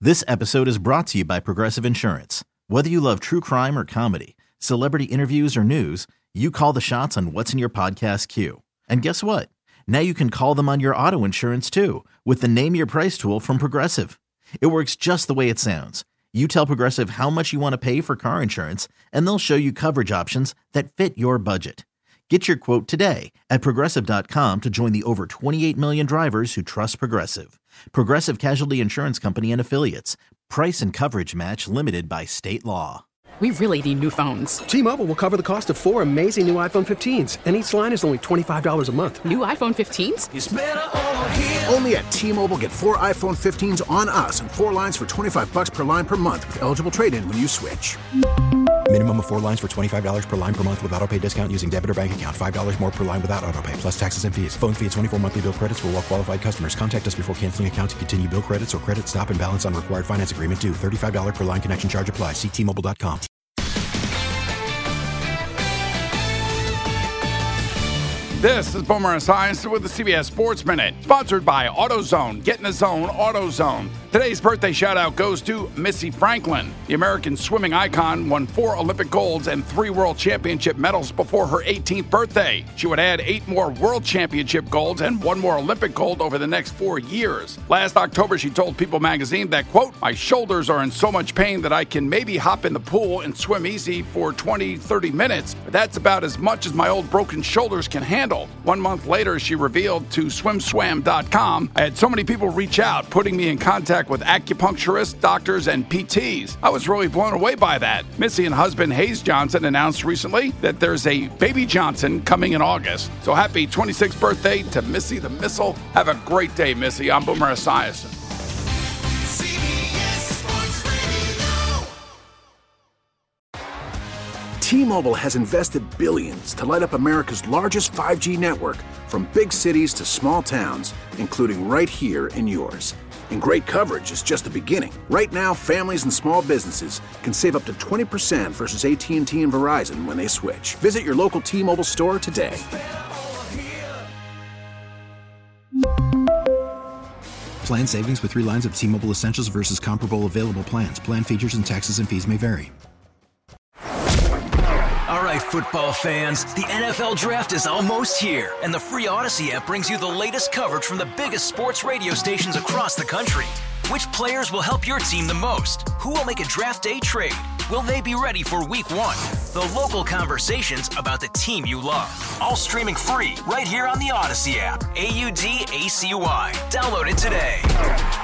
This episode is brought to you by Progressive Insurance. Whether you love true crime or comedy, celebrity interviews or news, you call the shots on what's in your podcast queue. And guess what? Now you can call them on your auto insurance too with the Name Your Price tool from Progressive. It works just the way it sounds. You tell Progressive how much you want to pay for car insurance, and they'll show you coverage options that fit your budget. Get your quote today at Progressive.com to join the over 28 million drivers who trust Progressive. Progressive Casualty Insurance Company and Affiliates. Price and coverage match limited by state law. We really need new phones. T-Mobile will cover the cost of 4 amazing new iPhone 15s, and each line is only $25 a month. New iPhone 15s? It's better over here. Only at T-Mobile, get 4 iPhone 15s on us and 4 lines for $25 per line per month with eligible trade-in when you switch. Minimum of 4 lines for $25 per line per month with autopay discount using debit or bank account. $5 more per line without autopay, plus taxes and fees. Phone fee at 24 monthly bill credits for well-qualified customers. Contact us before canceling account to continue bill credits or credit stop and balance on required finance agreement due. $35 per line connection charge applies. See T-Mobile.com. This is Boomer Esiason with the CBS Sports Minute, sponsored by AutoZone. Get in the zone, AutoZone. Today's birthday shout-out goes to Missy Franklin. The American swimming icon won 4 Olympic golds and 3 World Championship medals before her 18th birthday. She would add 8 more World Championship golds and 1 more Olympic gold over the next 4 years. Last October, she told People magazine that, quote, "My shoulders are in so much pain that I can maybe hop in the pool and swim easy for 20, 30 minutes, but that's about as much as my old broken shoulders can handle." 1 month later, she revealed to SwimSwam.com, "I had so many people reach out, putting me in contact with acupuncturists, doctors, and PTs. I was really blown away by that." Missy and husband Hayes Johnson announced recently that there's a baby Johnson coming in August. So happy 26th birthday to Missy the Missile. Have a great day, Missy. I'm Boomer Esiason. T-Mobile has invested billions to light up America's largest 5G network, from big cities to small towns, including right here in yours. And great coverage is just the beginning. Right now, families and small businesses can save up to 20% versus AT&T and Verizon when they switch. Visit your local T-Mobile store today. Plan savings with 3 lines of T-Mobile Essentials versus comparable available plans. Plan features and taxes and fees may vary. All right, football fans, the NFL Draft is almost here, and the free Odyssey app brings you the latest coverage from the biggest sports radio stations across the country. Which players will help your team the most? Who will make a draft day trade? Will they be ready for Week 1? The local conversations about the team you love. All streaming free right here on the Odyssey app. AUDACY. Download it today.